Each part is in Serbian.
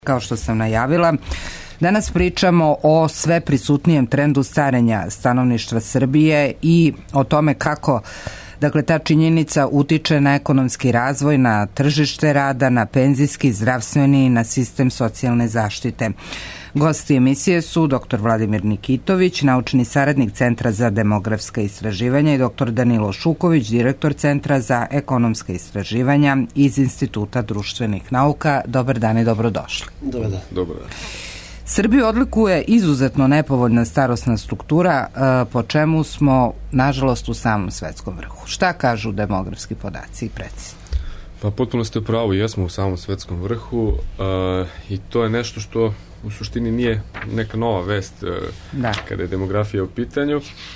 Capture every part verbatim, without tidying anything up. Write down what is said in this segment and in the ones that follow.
Kao što sam najavila, danas pričamo o sve prisutnijem trendu starenja stanovništva Srbije i o tome kako dakle, ta činjenica utiče na ekonomski razvoj, na tržište rada, na penzijski, zdravstveni i na sistem socijalne zaštite. Gosti emisije su doktor Vladimir Nikitović, naučni saradnik Centra za demografska istraživanja, i doktor Danilo Šuković, direktor Centra za ekonomska istraživanja iz Instituta društvenih nauka. Dobar dan i dobrodošli. Dobar dan. Dobar dan. Srbiju odlikuje izuzetno nepovoljna starosna struktura, po čemu smo, nažalost, u samom svetskom vrhu. Šta kažu demografski podaci i precizno? Pa potpuno ste u pravu, jesmo u samom svetskom vrhu uh, i to je nešto što u suštini nije neka nova vest uh, da. kada je demografija u pitanju.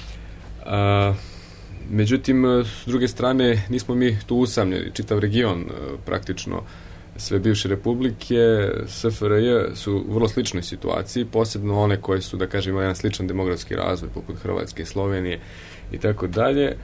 Uh, međutim, s druge strane, nismo mi tu usamljeni. Čitav region, uh, praktično sve bivše republike, S F R J su u vrlo sličnoj situaciji, posebno one koje su, da kažemo, jedan sličan demografski razvoj, poput Hrvatske, Slovenije i tako dalje.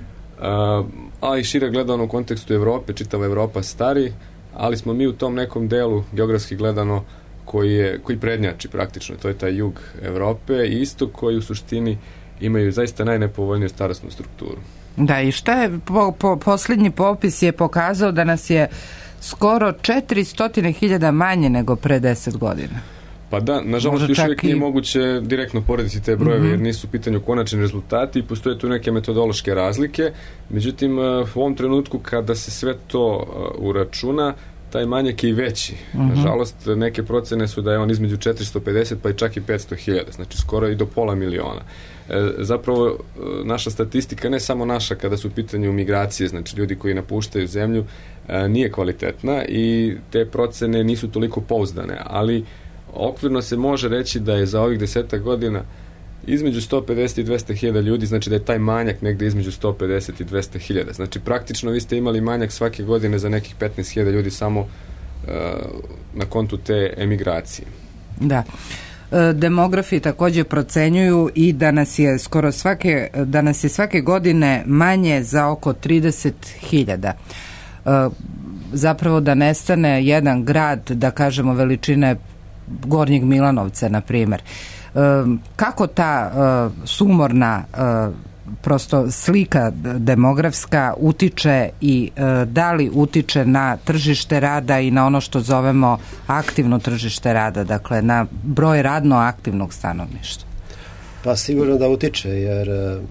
A i šire gledano u kontekstu Evrope, čitava Evropa stari, ali smo mi u tom nekom delu, geografski gledano, koji, je, koji prednjači praktično. To je taj jug Evrope i istok koji u suštini imaju zaista najnepovoljniju starosnu strukturu. Da, i šta je, po, po, posljednji popis je pokazao da nas je skoro četiristo hiljada manje nego pre deset godina. Pa da, nažalost još uvijek i... nije moguće direktno porediti te brojeve, mm-hmm. jer nisu u pitanju konačni rezultati i postoje tu neke metodološke razlike. Međutim, u ovom trenutku kada se sve to uračuna, taj manjak je i veći. Mm-hmm. Nažalost, neke procene su da je on između četiristo pedeset pa i čak i petsto hiljada, znači skoro i do pola miliona. E, zapravo, naša statistika, ne samo naša, kada su u pitanju migracije, znači ljudi koji napuštaju zemlju, e, nije kvalitetna i te procene nisu toliko pouzdane, ali okvirno se može reći da je za ovih desetak godina između sto pedeset i dvesta hiljada ljudi, znači da je taj manjak negde između sto pedeset i dvesta hiljada. Znači praktično vi ste imali manjak svake godine za nekih petnaest hiljada ljudi samo uh, na kontu te emigracije. Da. E, demografi također procenjuju i da nas je skoro svake, da nas je svake godine manje za oko trideset hiljada. E, zapravo da nestane jedan grad, da kažemo veličine Gornjeg Milanovca, na primjer. E, kako ta e, sumorna e, prosto slika demografska utiče i e, da li utiče na tržište rada i na ono što zovemo aktivno tržište rada, dakle na broj radno aktivnog stanovništva? Pa sigurno da utiče, jer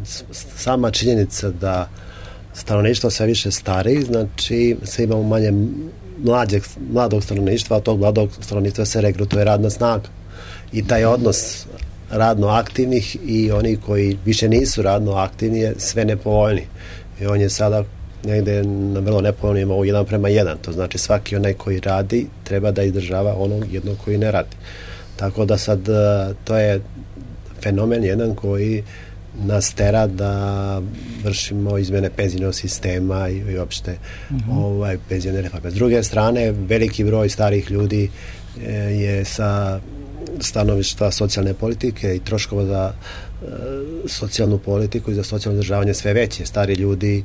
sama činjenica da stanovništvo sve više stari, znači sve imamo manje mlađeg, mladog stanovništva, a tog mladog stanovništva se regrutuje radna snaga. I taj odnos radno aktivnih i oni koji više nisu radno aktivni je sve nepovoljni. I on je sada negde na vrlo nepovoljno, ima u jedan prema jedan. To znači svaki onaj koji radi treba da izdržava onog jednog koji ne radi. Tako da sad to je fenomen jedan koji nas tera da vršimo izmene penzijnog sistema i, i opšte mm-hmm. ovaj, penzijone reforme. S druge strane, veliki broj starih ljudi e, je sa stanovišta socijalne politike i troškova za e, socijalnu politiku i za socijalno održavanje sve veće. Stari ljudi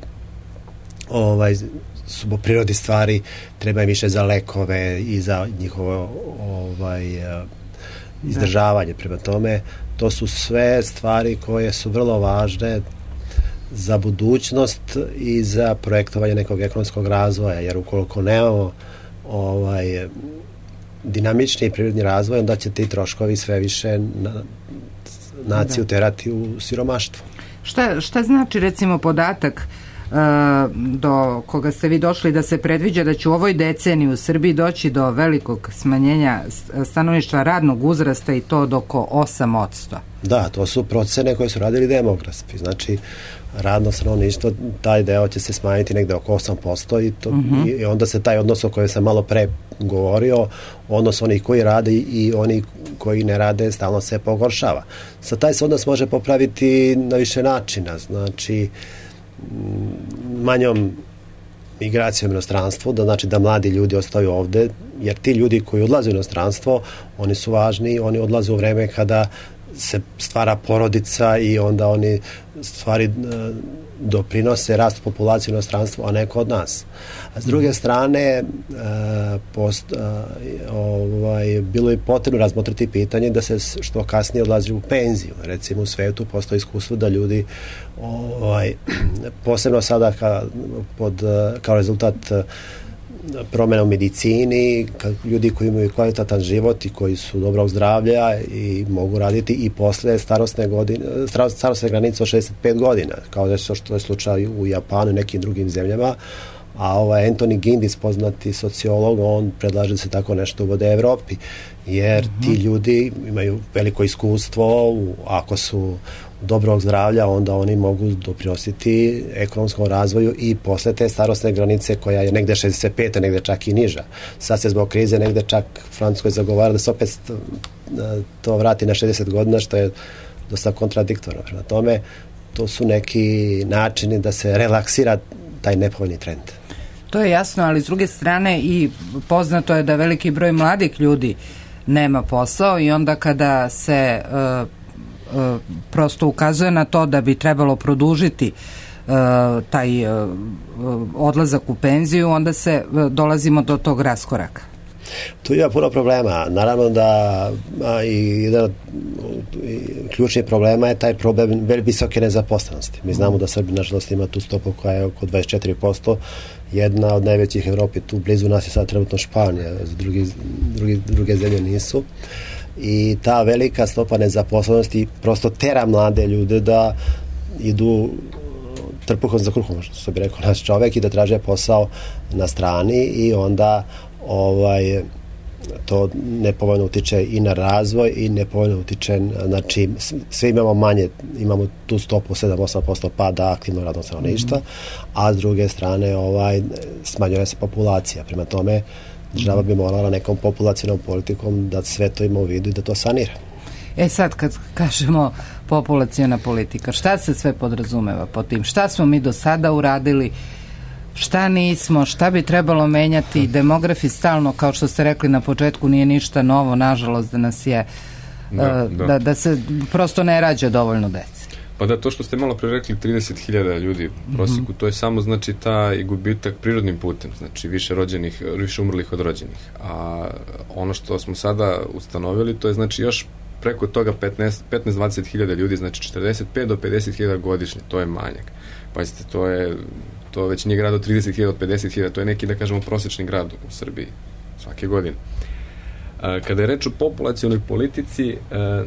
ovaj, su po prirodi stvari, treba im više za lekove i za njihovo ovaj, izdržavanje. Prema tome, to su sve stvari koje su vrlo važne za budućnost i za projektovanje nekog ekonomskog razvoja, jer ukoliko nemamo ovaj, dinamični prirodni razvoj, onda će ti troškovi sve više na, naciju da. terati u siromaštvo. Šta, šta znači recimo podatak uh, do koga ste vi došli da se predviđa da će u ovoj deceniji u Srbiji doći do velikog smanjenja stanovništva radnog uzrasta i to do oko osam posto? Da, to su procene koje su radili demografi. Znači, radno stanovništvo, taj deo će se smanjiti negde oko osam posto i, to, uh-huh. i onda se taj odnos o kojem sam malo pre govorio, odnos onih koji rade i oni koji ne rade, stalno se pogoršava. Sa taj se odnos može popraviti na više načina. Znači, manjom migracijom u inostranstvu, da znači da mladi ljudi ostaju ovde, jer ti ljudi koji odlaze u inostranstvo, oni su važni, oni odlaze u vreme kada se stvara porodica i onda oni stvari doprinose rast populacije u inostranstvu, a ne kod nas. A s druge strane, post, ovaj, bilo je potrebno razmotriti pitanje da se što kasnije odlazi u penziju. Recimo u svetu postoji iskustvo da ljudi ovaj, posebno sada ka, pod, kao rezultat promjena u medicini, ljudi koji imaju kvalitetan život i koji su dobrog zdravlja i mogu raditi i posle starosne godine, starosne granice od šezdeset pet godina, kao da što je slučaj u Japanu i nekim drugim zemljama. A ovaj Anthony Gindis, poznati sociolog, on predlaže da se tako nešto uvode u Evropi, jer mm-hmm. ti ljudi imaju veliko iskustvo, ako su dobrog zdravlja, onda oni mogu doprinositi ekonomskom razvoju i posle te starosne granice koja je negde šezdeset pet, negde čak i niža. Sad se zbog krize negde čak Francuskoj zagovara da se opet to vrati na šezdeset godina, što je dosta kontradiktorno. Prema tome, to su neki načini da se relaksira taj nepovoljni trend. To je jasno, ali s druge strane i poznato je da veliki broj mladih ljudi nema posao i onda kada se uh, uh, prosto ukazuje na to da bi trebalo produžiti uh, taj uh, odlazak u penziju, onda se uh, dolazimo do tog raskoraka. Tu ima puno problema. Naravno da a, i jedan od ključnih problema je taj problem visoke nezaposlenosti. Mi znamo da Srbija nažalost ima tu stopu koja je oko dvadeset četiri posto, jedna od najvećih u Evropi, tu blizu nas je sad trenutno Španija, drugi, drugi, druge zemlje nisu. I ta velika stopa nezaposlenosti prosto tera mlade ljude da idu trpuhom za kruhom, što bi rekao naš čovek, i da traže posao na strani i onda ovaj, to nepovoljno utiče i na razvoj i nepovoljno utiče, znači sve imamo manje, imamo tu stopu sedam do osam posto pada aktivno radnog stanovništva, mm-hmm. a s druge strane ovaj, smanjuje se populacija. Prema tome, država bi morala nekom populacijnom politikom da sve to ima u vidu i da to sanira. E sad kad kažemo populacijona politika, šta se sve podrazumeva pod tim? Šta smo mi do sada uradili? Šta nismo, šta bi trebalo menjati? Demografi stalno, kao što ste rekli na početku, nije ništa novo, nažalost, da nas je da, uh, da. Da, da se prosto ne rađa dovoljno dece. Pa da, to što ste malo pre rekli, trideset hiljada ljudi u prosjeku, mm-hmm. to je samo znači taj gubitak prirodnim putem, znači više rođenih, više umrlih od rođenih. A ono što smo sada ustanovili, to je znači još preko toga petnaest do dvadeset hiljada ljudi, znači četrdeset pet do pedeset hiljada godišnje, to je manjak. Pazite, to je to već nije grad od trideset hiljada, od pedeset hiljada, to je neki, da kažemo, prosječni grad u Srbiji svake godine. Kada je reč o populacionoj politici,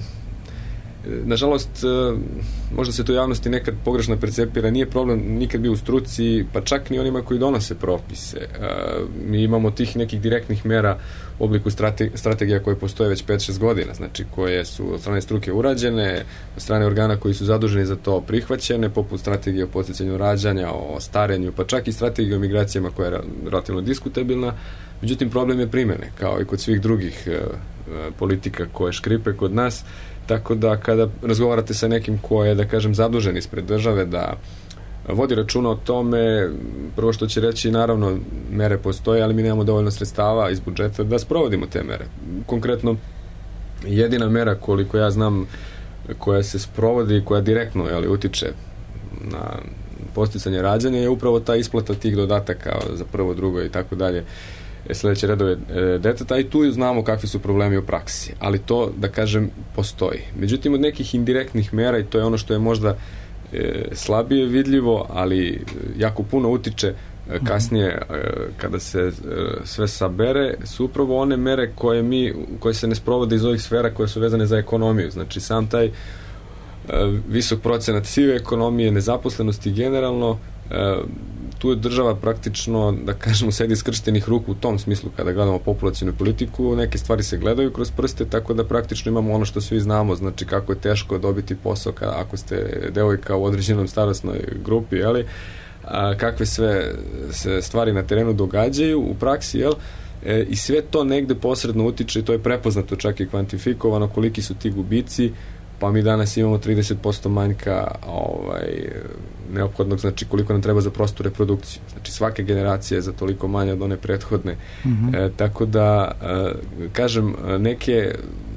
nažalost, možda se to javnosti nekad pogrešno percepira, nije problem nikad bio u struci, pa čak ni onima koji donose propise. Mi imamo tih nekih direktnih mera u obliku strate, strategija koje postoje već pet šest godina, znači koje su od strane struke urađene, od strane organa koji su zaduženi za to prihvaćene, poput strategije o podsticanju rađanja, o starenju, pa čak i strategije o migracijama koja je relativno diskutabilna. Međutim, problem je primene, kao i kod svih drugih e, politika koje škripe kod nas, tako da kada razgovarate sa nekim ko je, da kažem, zadužen ispred države da vodi računa o tome, prvo što će reći, naravno, mere postoje, ali mi nemamo dovoljno sredstava iz budžeta da sprovodimo te mere. Konkretno, jedina mera, koliko ja znam, koja se sprovodi i koja direktno jeli, utiče na podsticanje rađanja je upravo ta isplata tih dodataka za prvo, drugo i tako dalje sledeće redove e, deteta, i tu znamo kakvi su problemi u praksi, ali to, da kažem, postoji. Međutim, od nekih indirektnih mera, i to je ono što je možda e, slabije vidljivo, ali jako puno utiče e, kasnije e, kada se e, sve sabere, su upravo one mere koje mi, koje se ne sprovode iz ovih sfera koje su vezane za ekonomiju. Znači, sam taj e, visok procenat sive ekonomije, nezaposlenosti generalno, e, tu je država praktično, da kažemo, sedi skrštenih ruku u tom smislu kada gledamo populacijnu politiku, neke stvari se gledaju kroz prste, tako da praktično imamo ono što svi znamo, znači kako je teško dobiti posao ka, ako ste devojka u određenom starosnoj grupi, jeli, a, kakve sve se stvari na terenu događaju u praksi, jel, e, i sve to negde posredno utiče, i to je prepoznato čak i kvantifikovano koliki su ti gubici, pa mi danas imamo trideset posto manjka ovaj, neophodnog, znači koliko nam treba za prostu reprodukciju. Znači svake generacije je za toliko manja od one prethodne. Mm-hmm. E, tako da, e, kažem, neke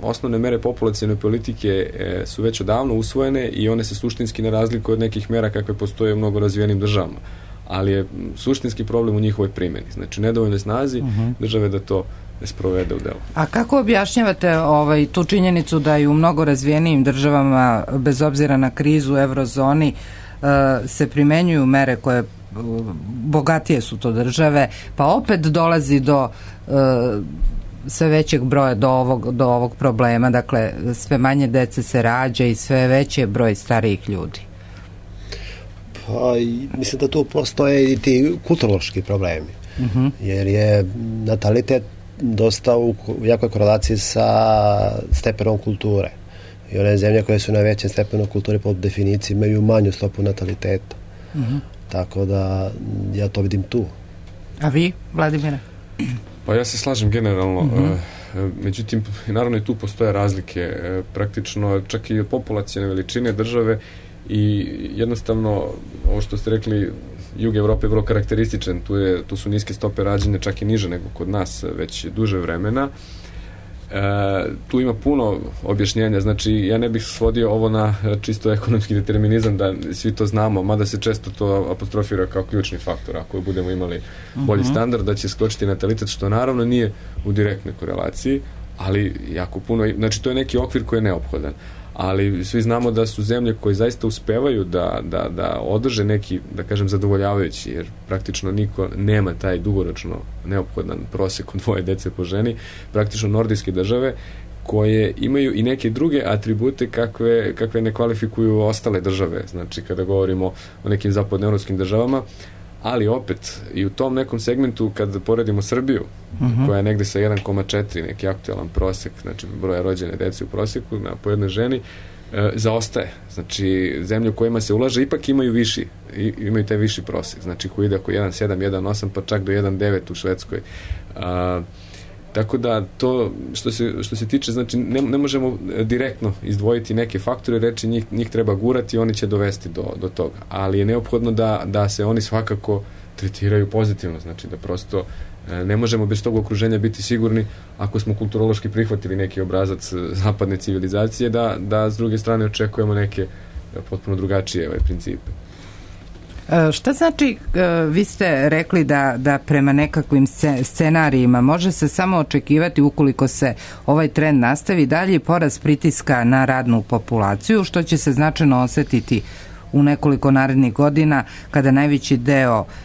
osnovne mere populacione politike e, su već odavno usvojene i one se suštinski ne razlikuju od nekih mera kakve postoje u mnogo razvijenim državama. Ali je suštinski problem u njihovoj primjeni. Znači, nedovoljne snazi uh-huh. države da to ne sprovede u delu. A kako objašnjavate ovaj, tu činjenicu da i u mnogo razvijenijim državama, bez obzira na krizu u eurozoni, uh, se primenjuju mere koje uh, bogatije su to države, pa opet dolazi do uh, sve većeg broja do ovog, do ovog problema, dakle sve manje dece se rađa i sve veći je broj starijih ljudi? Pa, mislim da tu postoje i ti kulturološki problemi, uh-huh. jer je natalitet dosta u jakoj korelaciji sa stepenom kulture. I one zemlje koje su na većem stepenu kulture po definiciji imaju manju stopu nataliteta. Uh-huh. Tako da ja to vidim tu. A vi, Vladimire? Pa ja se slažem generalno. Uh-huh. Međutim, naravno i tu postoje razlike. Praktično čak i od populacijne veličine države i jednostavno, ovo što ste rekli, jug Evrope je vrlo karakterističan, tu, je, tu su niske stope rađanja, čak i niže nego kod nas već duže vremena. E, tu ima puno objašnjenja, znači ja ne bih svodio ovo na čisto ekonomski determinizam da svi to znamo, mada se često to apostrofira kao ključni faktor, ako budemo imali bolji uh-huh. standard, da će skočiti natalitet, što naravno nije u direktnoj korelaciji, ali jako puno, znači to je neki okvir koji je neophodan. Ali svi znamo da su zemlje koje zaista uspevaju da, da, da održe neki, da kažem, zadovoljavajući, jer praktično niko nema taj dugoročno neophodan prosek od dvoje dece po ženi, praktično nordijske države koje imaju i neke druge atribute kakve, kakve ne kvalifikuju ostale države, znači kada govorimo o nekim zapadnoevropskim državama, ali opet i u tom nekom segmentu kad poredimo Srbiju, uh-huh. koja je negde sa jedan zarez četiri, neki aktualan prosek, znači broja rođene dece u proseku na po jednoj ženi, e, zaostaje. Znači, zemlje u kojima se ulaže ipak imaju viši, i, imaju taj viši prosek, znači koji ide oko jedan zarez sedam, jedan zarez osam, pa čak do jedan zarez devet u Švedskoj. A, tako da to što se, što se tiče, znači ne, ne možemo direktno izdvojiti neke faktore, reći njih, njih treba gurati i oni će dovesti do, do toga, ali je neophodno da, da se oni svakako tretiraju pozitivno, znači da prosto ne možemo bez tog okruženja biti sigurni, ako smo kulturološki prihvatili neki obrazac zapadne civilizacije, da, da s druge strane očekujemo neke potpuno drugačije ovaj, principe. Šta znači, vi ste rekli da, da prema nekakvim scenarijima može se samo očekivati, ukoliko se ovaj trend nastavi, dalje porast pritiska na radnu populaciju, što će se značajno osetiti u nekoliko narednih godina kada najveći deo uh,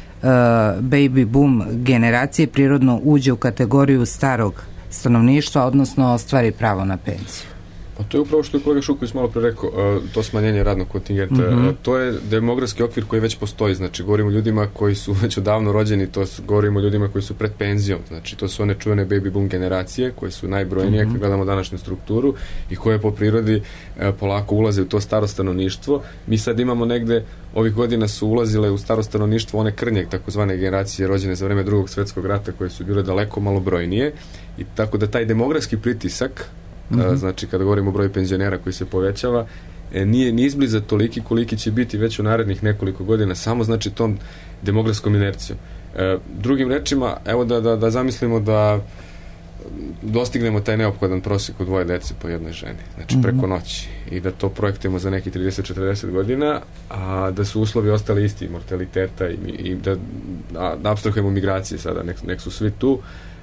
baby boom generacije prirodno uđe u kategoriju starog stanovništva, odnosno ostvari pravo na penziju? Pa to je upravo što je kolega Šuković malo pre rekao, to smanjenje radnog kontingenta. Mm-hmm. To je demografski okvir koji već postoji, znači govorimo o ljudima koji su već odavno rođeni, to su, govorimo o ljudima koji su pred penzijom, znači to su one čuvene baby boom generacije koje su najbrojnije mm-hmm. kad gledamo današnju strukturu i koje po prirodi e, polako ulaze u to staro stanovništvo. Mi sad imamo negde, ovih godina su ulazile u staro stanovništvo one krnjeg takozvane generacije rođene za vreme drugog svjetskog rata koje su bile daleko malobrojnije i tako da taj demografski pritisak, mm-hmm. znači kada govorimo o broju penzionera koji se povećava, e, nije ni izbliza toliki koliki će biti već u narednih nekoliko godina, samo znači tom demografskom inercijom. E, drugim rečima, evo da, da, da zamislimo da dostignemo taj neophodan prosjek od dvoje dece po jednoj ženi, znači mm-hmm. preko noći, i da to projektujemo za neki trideset do četrdeset godina, a da su uslovi ostali isti, mortaliteta i, i da, da, da apstrahujemo migracije sada, nek, nek su svi tu.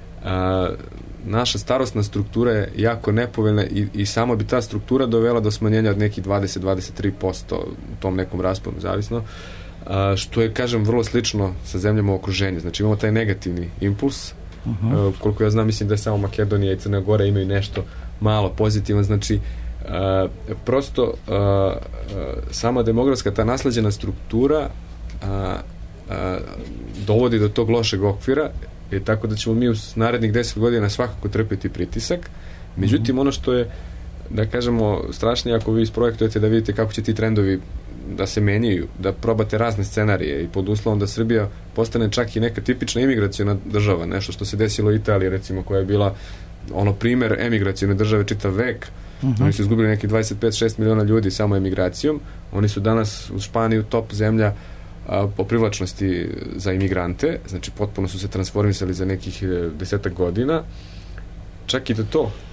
A, naša starosna struktura je jako nepovoljna i, i samo bi ta struktura dovela do smanjenja od nekih dvadeset do dvadeset tri posto u tom nekom rasponu, zavisno, a, što je, kažem, vrlo slično sa zemljama u okruženju. Znači imamo taj negativni impuls, uh-huh. a, koliko ja znam, mislim da je samo Makedonija i Crna Gora imaju nešto malo pozitivan, znači a, prosto a, a, sama demografska, ta nasleđena struktura a, a, dovodi do tog lošeg okvira. I tako da ćemo mi u narednih deset godina svakako trpeti pritisak. Međutim, ono što je, da kažemo, strašnije ako vi isprojektujete da vidite kako će ti trendovi da se menjaju, da probate razne scenarije i pod uslovom da Srbija postane čak i neka tipična imigraciona država, nešto što se desilo u Italiji, recimo, koja je bila ono primer emigracione države čitav vek. Uh-huh. Oni su izgubili neki dvadeset pet do šest miliona ljudi samo emigracijom. Oni su danas u Španiju top zemlja a, po privlačnosti za imigrante, znači potpuno su se transformisali za nekih desetak godina. Čak i da to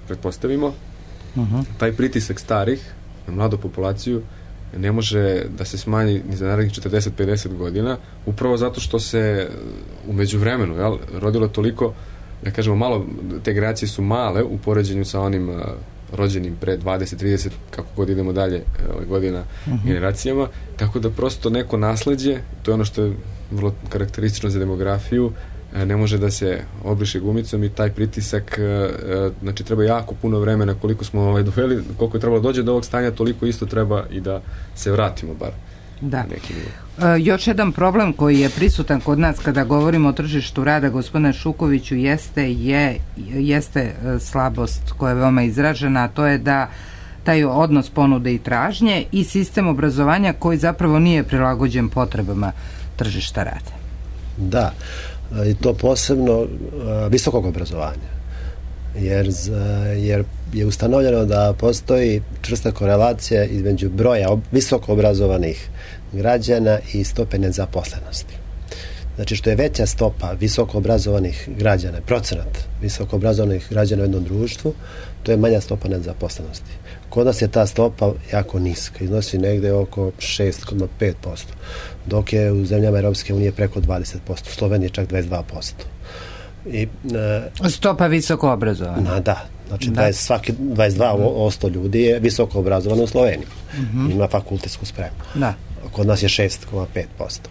pretpostavimo, uh-huh. taj pritisak starih na mladu populaciju ne može da se smanji ni za narednih četrdeset do pedeset godina, upravo zato što se u međuvremenu, jel, rodilo toliko, da kažemo, malo, te generacije su male u poređenju sa onim uh, rođenim pre dvadeset trideset, kako god idemo dalje uh, godina uh-huh. generacijama, tako da prosto neko nasleđe, to je ono što je vrlo karakteristično za demografiju, ne može da se obriše gumicom i taj pritisak, znači treba jako puno vremena, koliko smo ovaj doveli, koliko je trebalo dođe do ovog stanja, toliko isto treba i da se vratimo bar. Da. E, još jedan problem koji je prisutan kod nas kada govorimo o tržištu rada, gospodine Šukoviću, jeste, je, jeste slabost koja je veoma izražena, a to je da taj odnos ponude i tražnje i sistem obrazovanja koji zapravo nije prilagođen potrebama tržišta rada. Da, i to posebno uh, visokog obrazovanja, jer, jer je ustanovljeno da postoji čvrsta korelacija između broja ob, visoko obrazovanih građana i stope nezaposlenosti. Znači, što je veća stopa visoko obrazovanih građana, procenat visoko obrazovanih građana u jednom društvu, to je manja stopa nezaposlenosti. Kod nas je ta stopa jako niska, iznosi negde oko šest zarez pet posto, dok je u zemljama Europske unije preko dvadeset posto, u Sloveniji čak dvadeset dva posto. I, e, stopa visoko obrazovana. Na, da, znači da. dvadeset, svaki dvadeset dva posto ljudi je visoko obrazovano u Sloveniji. Uh-huh. Ima fakultetsku spremu. Da. Kod nas je šest zarez pet posto.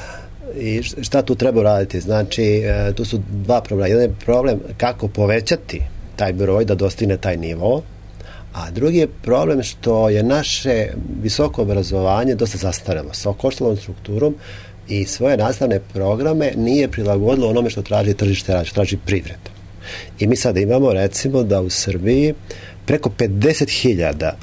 I šta tu treba raditi? Znači, e, tu su dva problema. Jedan je problem kako povećati taj broj da dostigne taj nivo, a drugi je problem što je naše visoko obrazovanje dosta zastarelo sa okoštalom strukturom i svoje nastavne programe nije prilagodilo onome što traži tržište rada, što traži privreda. I mi sad imamo, recimo, da u Srbiji preko pedeset hiljada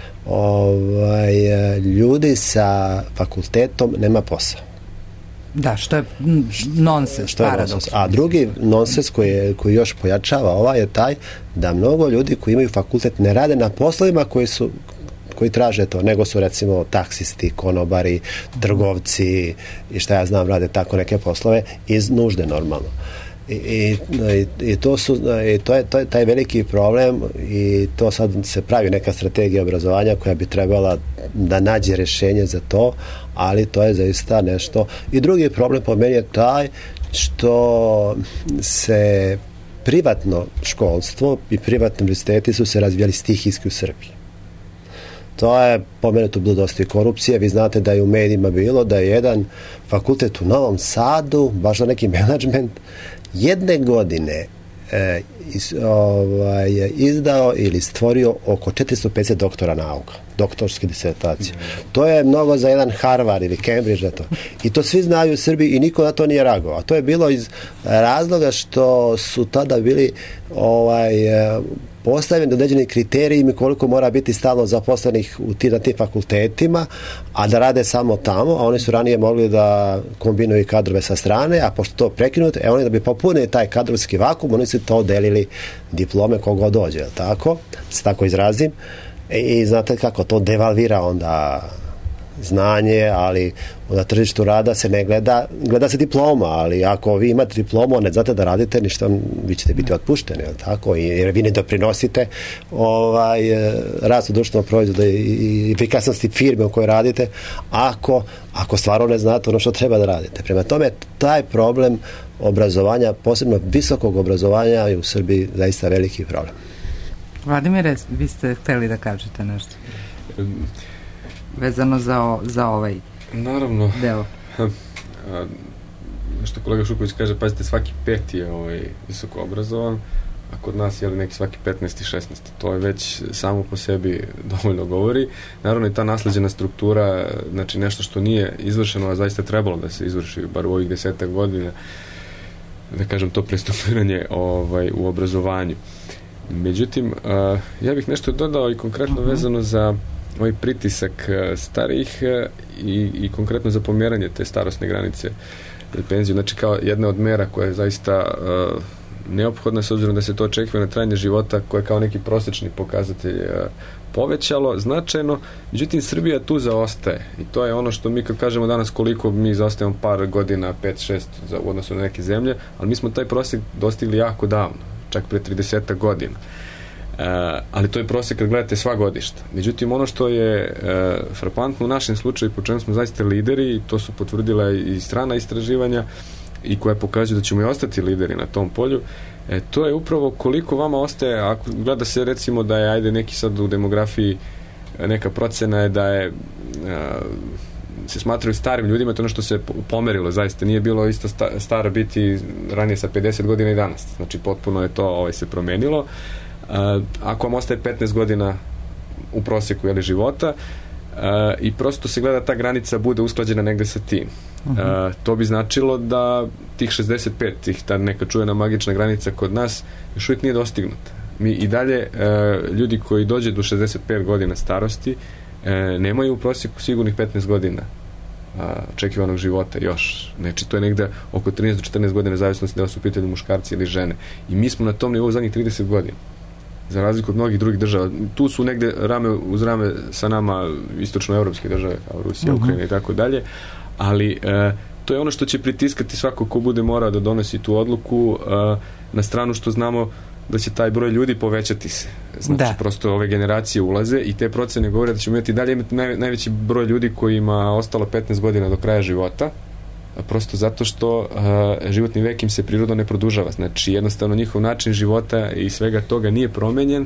ovaj, ljudi sa fakultetom nema posao. Da, što je nonsens, paradoks. A drugi nonsens koji, je, koji još pojačava ova je taj da mnogo ljudi koji imaju fakultet ne rade na poslovima koji su koji traže to, nego su recimo taksisti, konobari, trgovci i šta ja znam, rade tako neke poslove iz nužde normalno. I, i, i to su i to je, to je taj veliki problem i to sad se pravi neka strategija obrazovanja koja bi trebala da nađe rješenje za to, ali to je zaista nešto. I drugi problem po meni je taj što se privatno školstvo i privatni univerziteti su se razvijali stihijski u Srbiji. To je po mene tu bilo dosta korupcije. Vi znate da je u medijima bilo da je jedan fakultet u Novom Sadu, baš za neki menadžment, jedne godine e, iz, ovaj, je izdao ili stvorio oko četiristo pedeset doktora nauka, doktorske disertacije. Mm. To je mnogo za jedan Harvard ili Cambridge. Na to. I to svi znaju u Srbiji i niko na to nije reagovao. A to je bilo iz razloga što su tada bili ovaj, postavljeni određeni kriterijimi koliko mora biti stalno zaposlenih u tim, na tim fakultetima, a da rade samo tamo, a oni su ranije mogli da kombinuju kadrove sa strane, a pošto to prekinuti, e oni da bi popunili taj kadrovski vakum, oni su to delili diplome kogo dođe, tako? Se tako izrazim. I, i znate kako to devalvira onda znanje, ali na tržištu rada se ne gleda, gleda se diploma, ali ako vi imate diplomu, ne znate da radite ništa, vi ćete biti otpušteni, tako? Jer vi ne doprinosite ovaj, rastu društvenog proizvoda i efikasnosti firme u kojoj radite, ako, ako stvarno ne znate ono što treba da radite. Prema tome, taj problem obrazovanja, posebno visokog obrazovanja, je u Srbiji zaista veliki problem. Vladimire, vi ste hteli da kažete nešto vezano za, o, za ovaj Naravno. deo. Što kolega Šuković kaže, pazite, svaki peti je ovaj, visoko obrazovan, a kod nas je neki svaki petnaesti šesnaesti. To je već samo po sebi dovoljno govori. Naravno i ta nasleđena struktura, znači nešto što nije izvršeno, a zaista trebalo da se izvrši, bar u ovih desetak godina, da kažem, to prestrukturiranje ovaj, u obrazovanju. Međutim, uh, ja bih nešto dodao i konkretno uh-huh. vezano za ovaj pritisak starijih i, i konkretno za pomjeranje te starosne granice za penziju. Znači kao jedna od mera koja je zaista uh, neophodna s obzirom da se to očekuje na trajanje života koje je kao neki prosječni pokazatelj uh, povećalo značajno. Međutim, Srbija tu zaostaje i to je ono što mi kad kažemo danas koliko mi zaostajemo par godina, pet šest u odnosu na neke zemlje, ali mi smo taj prosjek dostigli jako davno, čak pre trideset godina. ali to je prosjek kad gledate sva godišta. Međutim, ono što je frapantno u našem slučaju, po čemu smo zaista lideri, to su potvrdila i strana istraživanja i koja pokazuju da ćemo i ostati lideri na tom polju, e, to je upravo koliko vama ostaje, ako gleda se recimo da je, ajde neki sad u demografiji neka procena je da je a, se smatraju starim ljudima, to ono što se pomerilo, zaista nije bilo isto staro biti ranije sa pedeset godina i danas, znači potpuno je to ovaj, se promenilo. A, ako vam ostaje petnaest godina u prosjeku jeli, života, a, i prosto se gleda ta granica bude usklađena negde sa tim. Uh-huh. Uh, to bi značilo da tih šezdeset pet, tih, ta neka čujena magična granica kod nas još uvijek nije dostignuta. Mi i dalje uh, ljudi koji dođe do šezdeset pet godina starosti uh, nemaju u prosjeku sigurnih petnaest godina uh, očekivanog života još. Znači to je negde oko trinaest do četrnaest godina zavisnosti da su u pitanju muškarci ili žene. I mi smo na tom nivou zadnjih trideset godina. Za razliku od mnogih drugih država. Tu su negde rame uz rame sa nama istočnoevropske države, kao Rusija, uh-huh. Ukrajina i tako dalje. Ali e, to je ono što će pritiskati svako ko bude morao da donosi tu odluku e, na stranu što znamo da će taj broj ljudi povećati se. Znači, da. Prosto ove generacije ulaze i te procene govore da ćemo imati dalje imati naj, najveći broj ljudi kojima ostalo petnaest godina do kraja života, prosto zato što e, životni vek im se prirodno ne produžava. Znači, jednostavno njihov način života i svega toga nije promenjen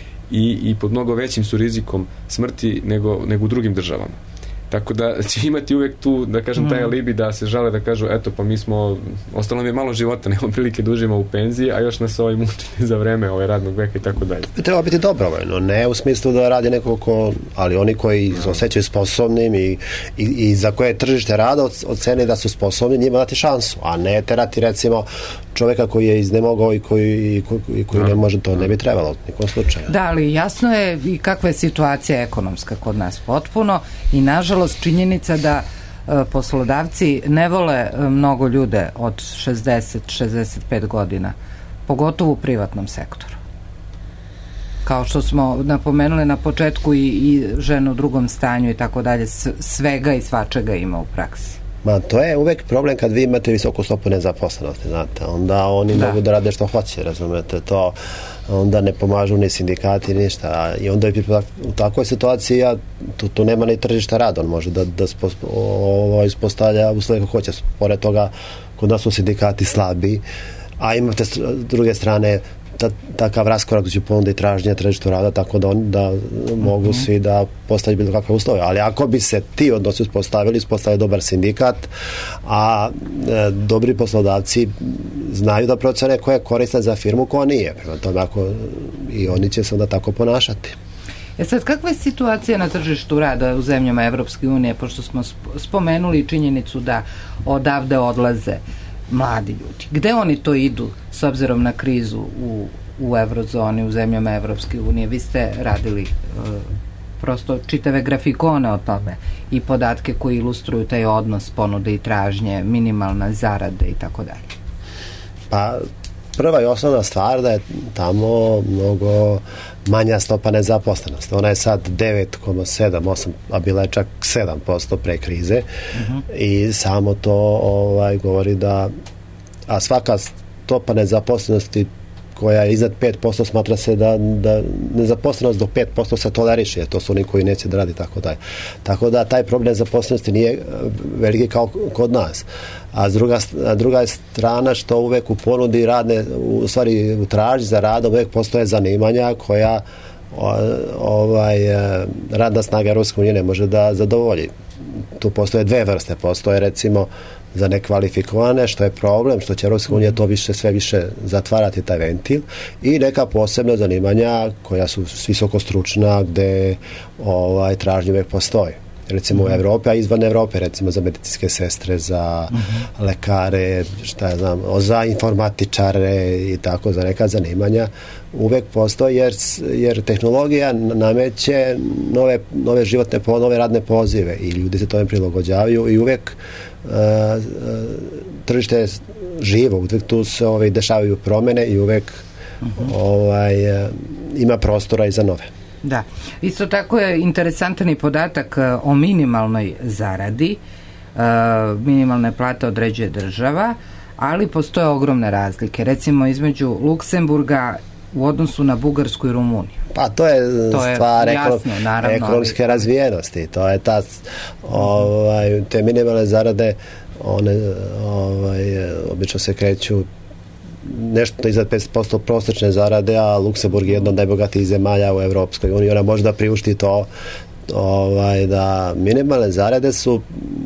i, i pod mnogo većim su rizikom smrti nego, nego u drugim državama. Tako da će imati uvijek tu, da kažem, taj alibi da se žale da kažu, eto, pa mi smo, ostalo nam je malo života, nemamo prilike da uživamo u penziji, a još nas ovaj mučiti za vreme ovaj radnog veka i tako dalje. Treba biti dobrovoljno, ne u smislu da radi neko ko, ali oni koji se osjećaju sposobnim i, i, i za koje tržište rada ocene da su sposobni, njima dati šansu, a ne terati recimo čovjeka koji je iznemogao i koji, i koji, koji ne može, to ne bi trebalo u nekom slučaju. Da, ali jasno je i kakva je situacija ekonomska kod nas potpuno i nažalost činjenica da e, poslodavci ne vole e, mnogo ljude od šezdeset do šezdeset pet godina, pogotovo u privatnom sektoru. Kao što smo napomenuli na početku i, i ženu u drugom stanju i tako dalje, svega i svačega ima u praksi. Ma, to je uvek problem kad vi imate visoku stopu nezaposlenosti, znate, onda oni da. mogu da rade što hoće, razumete, to onda ne pomažu ni sindikati, ništa, i onda je u takvoj situaciji ja, tu, tu nema ni tržišta rada, on može da, da spo, ovo ispostavlja uslove kako hoće, pored toga kod nas su sindikati slabi, a imate s druge strane ta, takav raskorak će ponuda i tražnje tržištu rada, tako da, on, da mogu mm-hmm. svi da postavljaju bilo kakve uslove. Ali ako bi se ti odnosi uspostavili, uspostavili dobar sindikat, a e, dobri poslodavci znaju da procene ko je koristan za firmu, ko nije. Prema tome, ako, i oni će se onda tako ponašati. E sad, kakva je situacija na tržištu rada u zemljama Evropske unije, pošto smo spomenuli činjenicu da odavde odlaze mladi ljudi? Gde oni to idu s obzirom na krizu u, u eurozoni, u zemljama Evropske unije? Vi ste radili uh, prosto čitave grafikone o tome i podatke koji ilustruju taj odnos ponude i tražnje, minimalna zarade i tako dalje. Pa prva i osnovna stvar da je tamo mnogo manja stopa nezaposlenosti. Ona je sad devet zarez sedam osam, a bila je čak sedam posto pre krize. Uh-huh. I samo to ovaj, govori da a svaka stopa nezaposlenosti koja je iznad pet posto smatra se da, da nezaposlenost do pet posto se toleriše, to su oni koji neće da radi, tako da. Tako da taj problem nezaposlenosti nije veliki kao kod nas. A druga, a druga je strana što uvek u ponudi radne, u stvari u traži za rad uvek postoje zanimanja koja ovaj, radna snaga Europske unije ne može da zadovolji. Tu postoje dve vrste, postoje recimo za nekvalifikovane, što je problem, što će Europska unija to više, sve više zatvarati taj ventil, i neka posebna zanimanja koja su visoko stručna, gde ovaj, tražnje uvek postoji. Recimo uh-huh. u Evropi, a izvan Evrope, recimo za medicinske sestre, za uh-huh. lekare, šta ja znam, za informatičare i tako, za neka zanimanja uvek postoji, jer, jer tehnologija nameće nove, nove životne, nove radne pozive i ljudi se tome prilagođavaju i uvek uh, uh, tržište je živo, uvek tu se ovaj, dešavaju promene i uvek uh-huh. ovaj, uh, ima prostora i za nove. Da. Isto tako je interesantan i podatak o minimalnoj zaradi. E, minimalne plate određuje država, ali postoje ogromne razlike. Recimo između Luksemburga u odnosu na Bugarsku i Rumuniju? Pa to je to stvar je jasno, naravno, ekonomske ali... razvijenosti. To je ta, ovaj, te minimalne zarade, one ovaj, obično se kreću nešto iznad pedeset posto prosječne zarade, a Luksemburg je jedna od najbogatijih zemalja u Evropskoj uniji. Ona može da priušti to, ovaj, da minimalne zarade su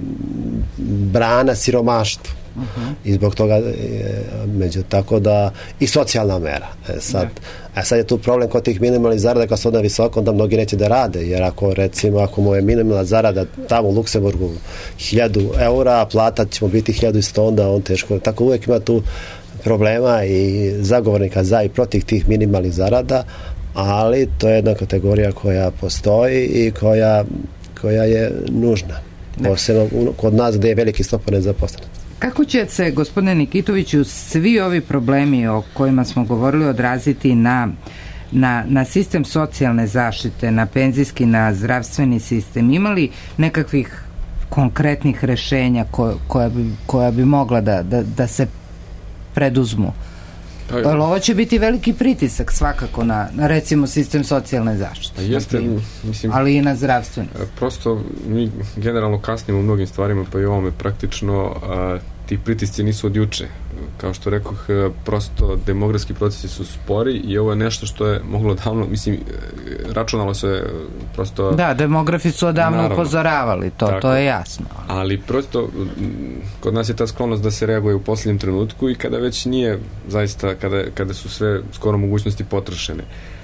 brana siromaštvu. Uh-huh. I zbog toga je, među tako da i socijalna mera. E sad, a sad je tu problem kod tih minimalnih zarada kad su onda visoko, onda mnogi neće da rade, jer ako recimo ako mu je minimalna zarada tamo u Luksemburgu hiljadu eura, a plata će mu biti hiljadu i sto, onda on teško. Tako uvijek ima tu problema i zagovornika za i protiv tih minimalnih zarada, ali to je jedna kategorija koja postoji i koja, koja je nužna. Posebno kod nas gdje je veliki stopa nezaposlenosti. Kako će se, gospodine Nikitoviću, svi ovi problemi o kojima smo govorili odraziti na, na, na sistem socijalne zaštite, na penzijski, na zdravstveni sistem? Imali nekakvih konkretnih rešenja ko, koja, bi, koja bi mogla da, da, da se preduzmu? Pa, ovo će biti veliki pritisak svakako na, na recimo sistem socijalne zaštite. Jeste, mislim, ali i na zdravstveni. Prosto mi generalno kasnimo u mnogim stvarima, pa i ovome praktično a, ti pritisci nisu od juče. Kao što rekoh, prosto demografski procesi su spori i ovo je nešto što je moglo davno, mislim, računalo se prosto... Da, demografi su odavno naravno upozoravali, to, to je jasno. Ali prosto kod nas je ta sklonost da se reaguje u posljednjem trenutku i kada već nije zaista, kada, kada su sve skoro mogućnosti potrošene.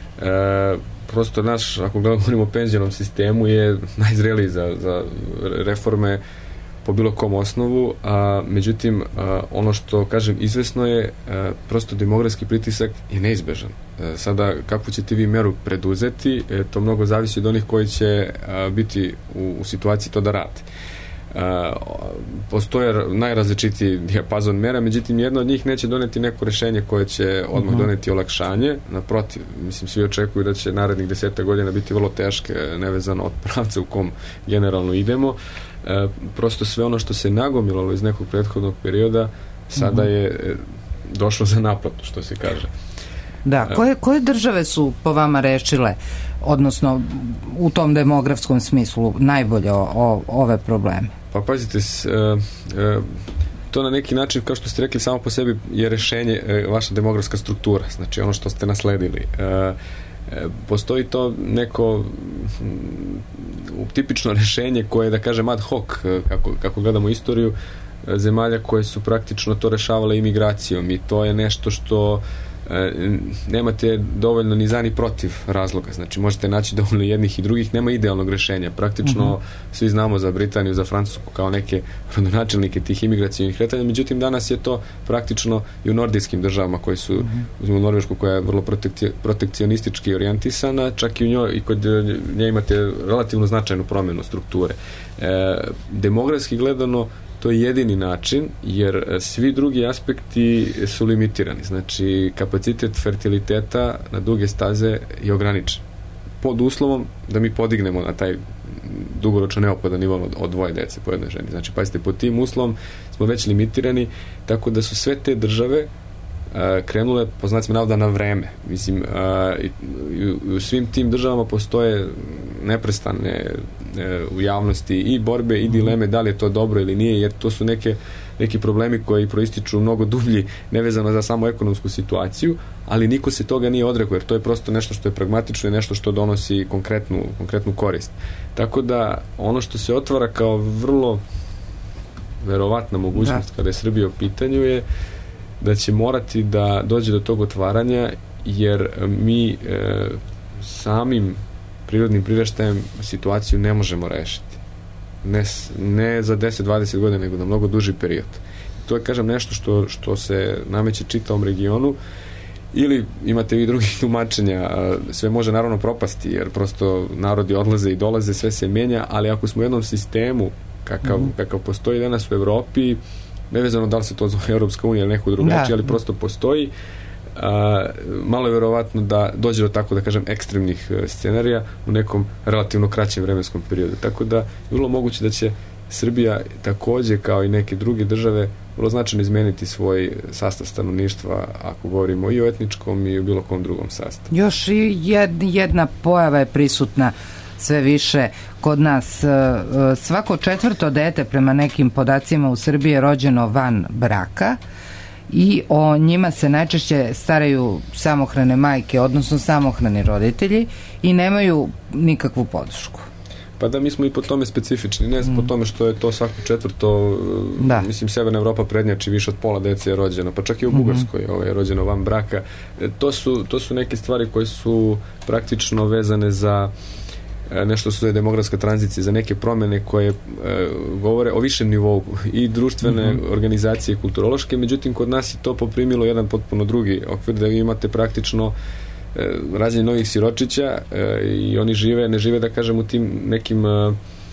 E, prosto naš, ako govorimo o penzionom sistemu, je najzreliji za, za reforme po bilo kom osnovu, a međutim a, ono što kažem izvesno je a, prosto demografski pritisak je neizbežan. A, sada kakvu ćete vi meru preduzeti, e, to mnogo zavisi od onih koji će a, biti u, u situaciji to da rade. A, postoje najrazličitiji dijapazon mera, međutim jedna od njih neće doneti neko rešenje koje će odmah uh-huh. doneti olakšanje. Naprotiv, mislim, svi očekuju da će narednih deseta godina biti vrlo teške, nevezano od pravca u kom generalno idemo. E, prosto sve ono što se nagomilalo iz nekog prethodnog perioda sada uh-huh. je e, došlo za naplatu, što se kaže. Da, koje, koje države su po vama rešile, odnosno u tom demografskom smislu najbolje o, o, ove probleme? Pa pazite, s, e, e, to na neki način, kao što ste rekli, samo po sebi je rešenje e, vaša demografska struktura, znači ono što ste nasledili. E, e, postoji to neko m, tipično rešenje koje, da kažem, ad hoc, kako, kako gledamo istoriju zemalja koje su praktično to rešavale imigracijom, i to je nešto što nemate dovoljno ni za ni protiv razloga, znači možete naći dovoljno jednih i drugih, nema idealnog rešenja, praktično uh-huh. svi znamo za Britaniju, za Francusku kao neke rodonačelnike tih imigracijnih kretanja, međutim danas je to praktično i u nordijskim državama koje su, uh-huh. uzmemo Norvešku koja je vrlo protekci, protekcionistički orijentisana, čak i u njoj i kod nje imate relativno značajnu promjenu strukture. E, demografski gledano to je jedini način, jer svi drugi aspekti su limitirani. Znači, kapacitet fertiliteta na duge staze je ograničen. Pod uslovom da mi podignemo na taj dugoročno neophodan nivo od, od dvoje dece po jednoj ženi. Znači, pazite, pod tim uslovom smo već limitirani, tako da su sve te države a, krenule, po znacima navoda, na vreme. Mislim, a, i, i, u svim tim državama postoje neprestane u javnosti i borbe i dileme da li je to dobro ili nije, jer to su neke, neki problemi koji proističu mnogo dublji, nevezano za samo ekonomsku situaciju, ali niko se toga nije odrekao, jer to je prosto nešto što je pragmatično i nešto što donosi konkretnu, konkretnu korist. Tako da ono što se otvara kao vrlo verovatna mogućnost da. kada je Srbija u pitanju je da će morati da dođe do tog otvaranja, jer mi e, samim prirodnim priraštajem situaciju ne možemo rešiti. Ne, ne za deset do dvadeset godina, nego na mnogo duži period. To je, kažem, nešto što, što se nameće čitavom regionu, ili imate i drugih tumačenja, sve može naravno propasti, jer prosto narodi odlaze i dolaze, sve se menja, ali ako smo u jednom sistemu kakav, mm-hmm. kakav postoji danas u Evropi, nevezano da li se to zove Europska unija ili neko drugačije, ali prosto postoji, a, malo je verovatno da dođe do tako, da kažem, ekstremnih scenarija u nekom relativno kraćem vremenskom periodu. Tako da je vrlo moguće da će Srbija takođe, kao i neke druge države, vrlo značajno izmeniti svoj sastav stanovništva, ako govorimo i o etničkom i o bilo kom drugom sastavu. Još jedna pojava je prisutna sve više kod nas. Svako četvrto dete prema nekim podacima u Srbiji je rođeno van braka i o njima se najčešće staraju samohrane majke, odnosno samohrani roditelji i nemaju nikakvu podršku. Pa da, mi smo i po tome specifični, ne mm. po tome što je to svako četvrto, da. Mislim, Severna Evropa prednjači, više od pola dece je rođeno, pa čak i u Bugarskoj mm-hmm. ovaj, je rođeno van braka. To su, to su neke stvari koje su praktično vezane za nešto što je demografska tranzicija, za neke promene koje e, govore o višem nivou i društvene mm-hmm. organizacije i kulturološke, međutim kod nas je to poprimilo jedan potpuno drugi okvir, da vi imate praktično e, raznih novih siročića e, i oni žive, ne žive da kažem u tim nekim e,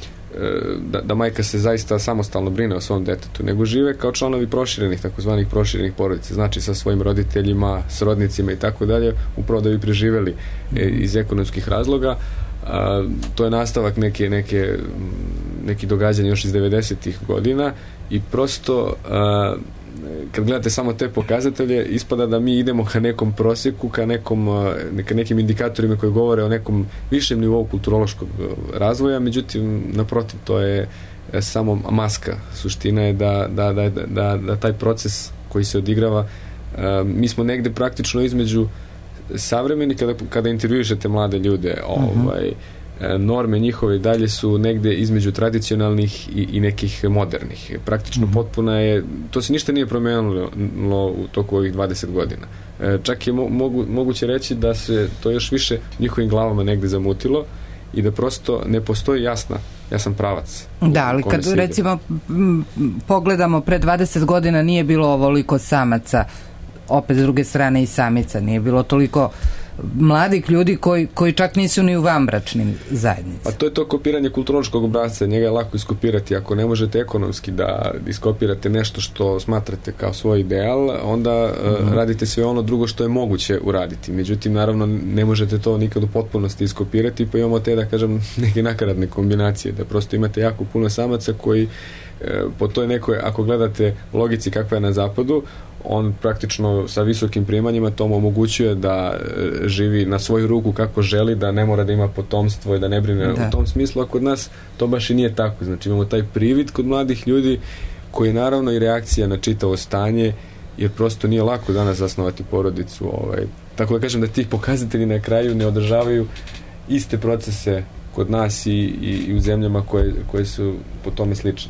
da, da majka se zaista samostalno brine o svom detetu, nego žive kao članovi proširenih, takozvanih proširenih porodica, znači sa svojim roditeljima, srodnicima i tako dalje, upravo da bi preživeli e, iz ekonomskih razloga. A, to je nastavak neke, neke neki događanja još iz devedesetih godina i prosto a, kad gledate samo te pokazatelje ispada da mi idemo ka nekom prosjeku, ka nekom ka nekim indikatorima koji govore o nekom višem nivou kulturološkog razvoja, međutim naprotiv to je samo maska. Suština je da, da, da, da, da taj proces koji se odigrava, a, mi smo negde praktično između savremeni, kada, kada intervjuišete mlade ljude, ovaj, uh-huh. norme njihove dalje su negde između tradicionalnih i, i nekih modernih. Praktično uh-huh. potpuna je, to se ništa nije promenilo u toku ovih dvadeset godina. E, čak je mo, mogu, moguće reći da se to još više njihovim glavama negde zamutilo i da prosto ne postoji jasna, jasan pravac. Da, ali kad recimo m, pogledamo pre dvadeset godina nije bilo ovoliko samaca, opet s druge strane i samica, nije bilo toliko mladih ljudi koji, koji čak nisu ni u vanbračnim zajednicama. Pa to je to kopiranje kulturološkog obrasca, njega je lako iskopirati. Ako ne možete ekonomski da iskopirate nešto što smatrate kao svoj ideal, onda mm-hmm. uh, radite sve ono drugo što je moguće uraditi. Međutim, naravno, ne možete to nikad u potpunosti iskopirati, pa imamo te, da kažem, neke nakaradne kombinacije, da prosto imate jako puno samaca koji uh, po toj nekoj, ako gledate logici kakva je na zapadu, on praktično sa visokim primanjima to mu omogućuje da e, živi na svoju ruku kako želi, da ne mora da ima potomstvo i da ne brine da. U tom smislu, a kod nas to baš i nije tako. Znači imamo taj privid kod mladih ljudi koji je naravno i reakcija na čitavo stanje, jer prosto nije lako danas zasnovati porodicu. Ovaj. Tako da kažem da tih pokazatelji na kraju ne održavaju iste procese kod nas i, i, i u zemljama koje, koje su po tome slične.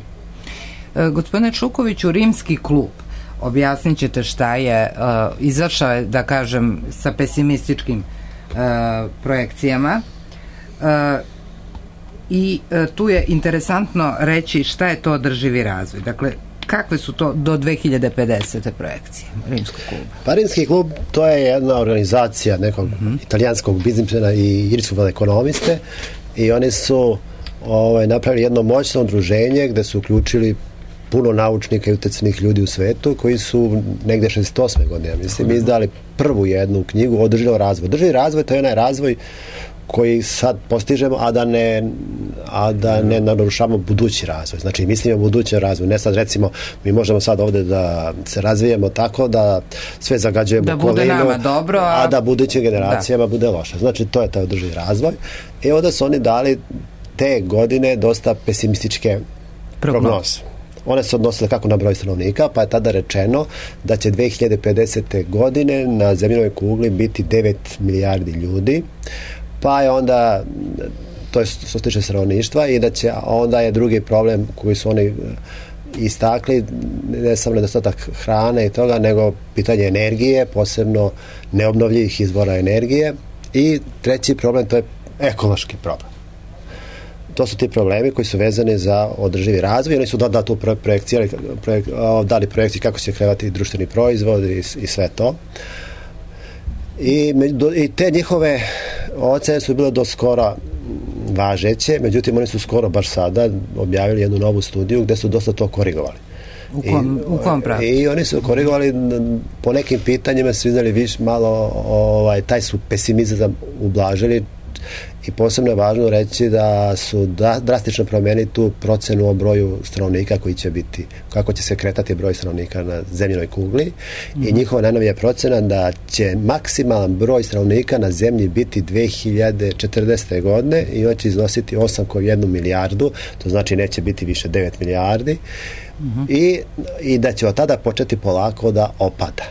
E, gospodine Čukoviću, Rimski klub, objasnit ćete šta je, uh, izašao je, da kažem, sa pesimističkim uh, projekcijama uh, i uh, tu je interesantno reći šta je to održivi razvoj. Dakle, kakve su to do dve hiljade pedesete projekcije Rimskog kluba? Pa Rimski klub, to je jedna organizacija nekog uh-huh. italijanskog biznismena i irskog ekonomiste i oni su ovaj, napravili jedno moćno udruženje gde su uključili puno naučnika i utjecajnih ljudi u svetu koji su negde šezdeset osme godine, mislim, izdali prvu jednu knjigu o održivom razvoju. Održivi razvoj, to je onaj razvoj koji sad postižemo, a da ne a da ne narušamo budući razvoj. Znači, mislimo o budućem razvoju. Ne sad, recimo, mi možemo sad ovde da se razvijemo tako da sve zagađujemo da bude nama dobro, a, a da budućim generacijama da. Bude loše. Znači, to je taj održivi razvoj. I onda su oni dali te godine dosta pesimističke prognoze. One se odnosile kako na broj stanovnika, pa je tada rečeno da će dve hiljade pedesete godine na zemljinoj kugli biti devet milijardi ljudi, pa je onda, to je što se tiče stanovništva, i da će, onda je drugi problem koji su oni istakli, ne samo nedostatak hrane i toga, nego pitanje energije, posebno neobnovljivih izvora energije, i treći problem, to je ekološki problem. To su ti problemi koji su vezani za održivi razvoj. Oni su da, da tu projekcijali, projek, dali projekciju kako će kreirati društveni proizvod i, i sve to. I, I te njihove ocene su bile do skora važeće, međutim oni su skoro baš sada objavili jednu novu studiju gde su dosta to korigovali. U kom, I, u kom pravcu? I oni su korigovali po nekim pitanjima, su iznali više malo ovaj, taj su pesimizam ublažili. I posebno je važno reći da su da, drastično promenili tu procenu o broju stanovnika koji će biti, kako će se kretati broj stanovnika na zemljinoj kugli mm-hmm. i njihova najnovija procena da će maksimalan broj stanovnika na zemlji biti dve hiljade četrdesete. godine i on će iznositi osam zarez jedna milijardu, to znači neće biti više devet milijardi mm-hmm. i, i da će od tada početi polako da opada.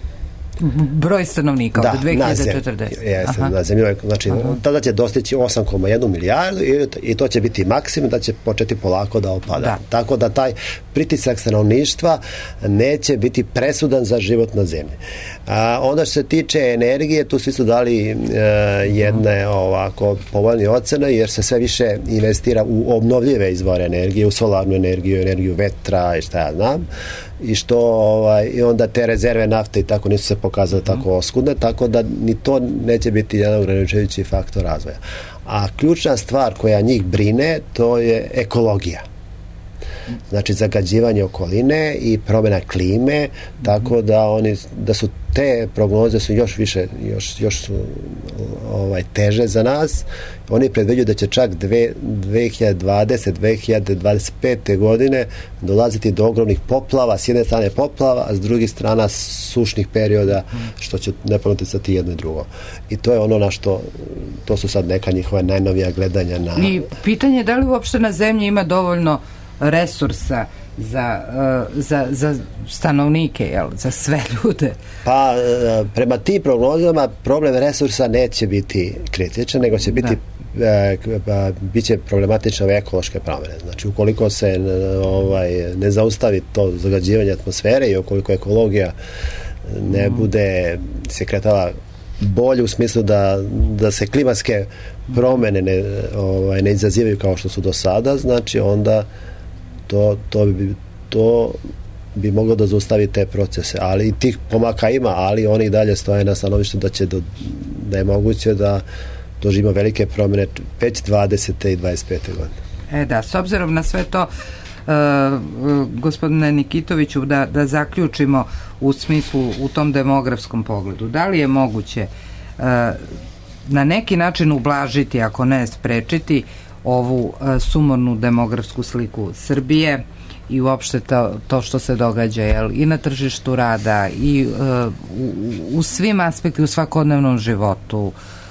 Broj stanovnika da, od dve hiljade četrdesete. Jeste, na zemlji, znači Aha. tada će dostići osam zarez jedna milijardu i, i to će biti maksimum da će početi polako da opada. Da. Tako da taj pritisak stanovništva neće biti presudan za život na zemlji. A, onda što se tiče energije, tu svi su dali e, jedne ovako povoljne ocene, jer se sve više investira u obnovljive izvore energije, u solarnu energiju, energiju vetra i šta ja znam, i što ovaj, i onda te rezerve nafte i tako nisu se pokazale mm. tako oskudne, tako da ni to neće biti jedan ograničujući faktor razvoja. A ključna stvar koja njih brine, to je ekologija. Znači zagađivanje okoline i promjena klime, tako da oni da su te prognoze su još više još, još su ovaj, teže za nas. Oni predviđaju da će čak dve hiljade dvadesete do dve hiljade dvadeset pete. godine dolaziti do ogromnih poplava, s jedne strane poplava, a s druge strane sušnih perioda, što će neponuticati jedno i drugo. I to je ono na što, to su sad neka njihova najnovija gledanja na... I pitanje je da li uopšte na zemlji ima dovoljno resursa za, uh, za, za stanovnike, jel, za sve ljude? Pa, uh, prema tim prognozama problem resursa neće biti kritičan, nego će biti da. uh, bit će problematične ove ekološke promjene. Znači, ukoliko se ovaj, ne zaustavi to zagađivanje atmosfere i ukoliko ekologija ne mm. bude se kretala bolje u smislu da, da se klimatske promjene ne, ovaj, ne izazivaju kao što su do sada, znači onda to, to, bi, to bi moglo da zaustavi te procese, ali i tih pomaka ima, ali oni dalje stoje na stanovištu da će do, da je moguće da doživimo velike promjene već dvadesete i dvadeset pete. godine. E da, s obzirom na sve to, Uh, gospodine Nikitoviću, da, da zaključimo u smislu u tom demografskom pogledu, da li je moguće uh, na neki način ublažiti, ako ne sprečiti, ovu uh, sumornu demografsku sliku Srbije i uopšte to, to što se događa, jel, i na tržištu rada i uh, u, u svim aspektima, u svakodnevnom životu,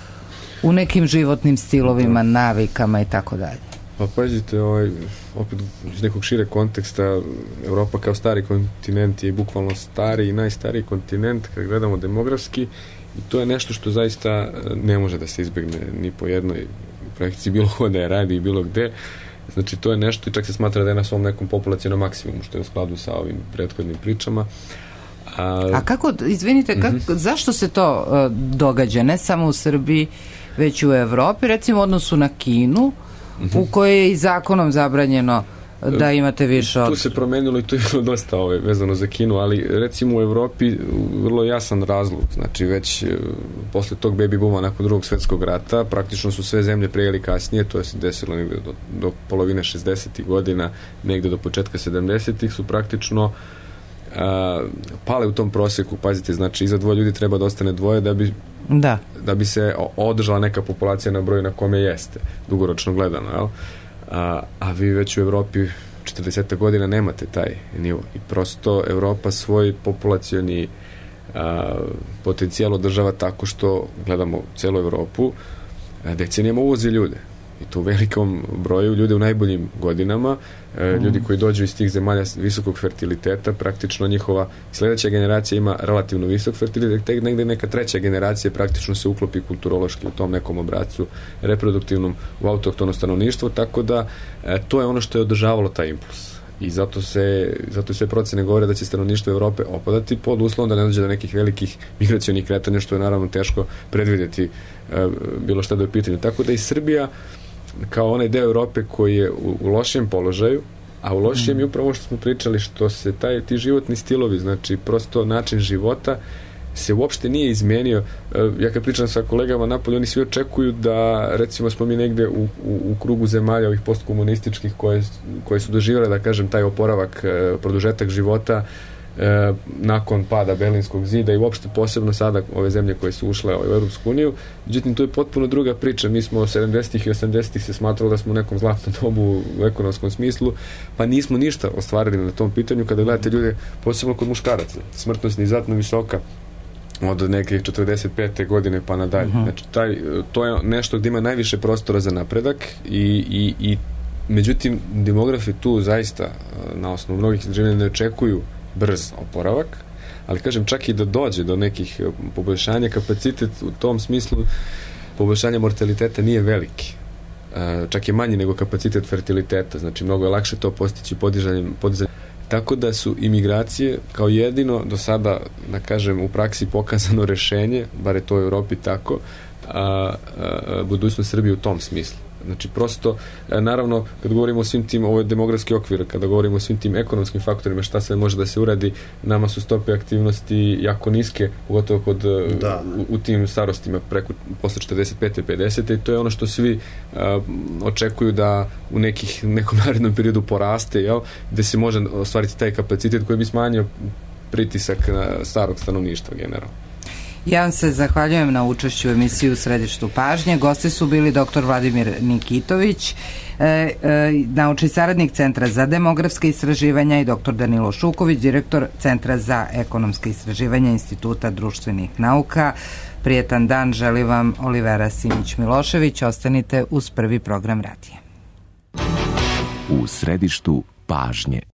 u nekim životnim stilovima, navikama i tako dalje? Pa pazite, ovaj, opet iz nekog šire konteksta, Evropa kao stari kontinent je bukvalno stari i najstariji kontinent kad gledamo demografski, i to je nešto što zaista ne može da se izbegne ni po jednoj projekciji, bilo ko da je radi i bilo gde. Znači to je nešto i čak se smatra da je na svom nekom populacionom maksimumu, što je u skladu sa ovim prethodnim pričama. A, A kako, izvinite, kako, uh-huh. zašto se to uh, događa, ne samo u Srbiji, već u Evropi, recimo u odnosu na Kinu, Uh-huh. u kojoj je i zakonom zabranjeno da imate više od... Tu se promenilo i to je bilo dosta ove, vezano za Kinu, ali recimo u Evropi vrlo jasan razlog, znači već posle tog baby booma nakon drugog svjetskog rata praktično su sve zemlje prije ili kasnije, to je se desilo negde do, do polovine šezdesetih godina, negde do početka sedamdesetih su praktično a, pale u tom prosjeku, pazite, znači iza dvoje ljudi treba da ostane dvoje da bi Da. da bi se održala neka populacija na broju na kome jeste, dugoročno gledano, jel? A, a vi već u Evropi četrdeset godina nemate taj nivo i prosto Evropa svoj populacioni a, potencijal održava tako što gledamo celu Evropu, a, decenijama uvozi ljude i to u velikom broju ljude u najboljim godinama, e, ljudi koji dođu iz tih zemalja visokog fertiliteta, praktično njihova sljedeća generacija ima relativno visok fertilitet, tek negde neka treća generacija praktično se uklopi kulturološki u tom nekom obrascu reproduktivnom u autohtono stanovništvo, tako da e, to je ono što je održavalo taj impuls. I zato se zato sve procene govore da će stanovništvo Evrope opadati pod uslovom da ne dođe do nekih velikih migracionih kretanja, što je naravno teško predvidjeti e, bilo šta da je u pitanju. Tako da i Srbija kao onaj deo Evrope koji je u, u lošem položaju, a u lošem mm. je upravo što smo pričali, što se taj, ti životni stilovi, znači prosto način života se uopšte nije izmenio. Ja kad pričam sa kolegama napolje, oni svi očekuju da recimo smo mi negde u, u, u krugu zemalja ovih postkomunističkih koje, koje su doživjele, da kažem, taj oporavak, produžetak života e, nakon pada Berlinskog zida i uopšte posebno sada ove zemlje koje su ušle u Europsku uniju. Međutim, to je potpuno druga priča. Mi smo sedamdesetih i osamdesetih se smatrali da smo u nekom zlatnom dobu u ekonomskom smislu, pa nismo ništa ostvarili na tom pitanju. Kada gledate ljude, posebno kod muškaraca, smrtnost je izuzetno visoka od neke četrdeset pete godine pa nadalje. Uh-huh. Znači, taj, to je nešto gdje ima najviše prostora za napredak i, i, i međutim, demografi tu zaista na osnovu mnogih istraživanja ne očekuju brz oporavak, ali kažem, čak i da dođe do nekih poboljšanja, kapacitet u tom smislu poboljšanja mortaliteta nije veliki. Čak je manji nego kapacitet fertiliteta, znači mnogo je lakše to postići podizanjem, podizanjem. Tako da su imigracije kao jedino do sada, da kažem, u praksi pokazano rešenje, bar je to u Europi tako, a, a, budućnost Srbije u tom smislu. Znači, prosto, naravno, kad govorimo o svim tim, ovo je demografski okvir, kada govorimo o svim tim ekonomskim faktorima, šta sve može da se uradi, nama su stope aktivnosti jako niske, pogotovo kod, da. u, u tim starostima preko, posle četrdeset pete pedesete i to je ono što svi uh, očekuju da u nekih, nekom narednom periodu poraste, jel, gde se može ostvariti taj kapacitet koji bi smanjio pritisak na starog stanovništva generalno. Ja vam se zahvaljujem na učešću u emisiji U središtu pažnje. Gosti su bili doktor Vladimir Nikitović, e, e, naučni saradnik Centra za demografske istraživanja i doktor Danilo Šuković, direktor Centra za ekonomske istraživanja Instituta društvenih nauka. Prijetan dan želi vam Olivera Simić-Milošević. Ostanite uz Prvi program radija. U središtu pažnje.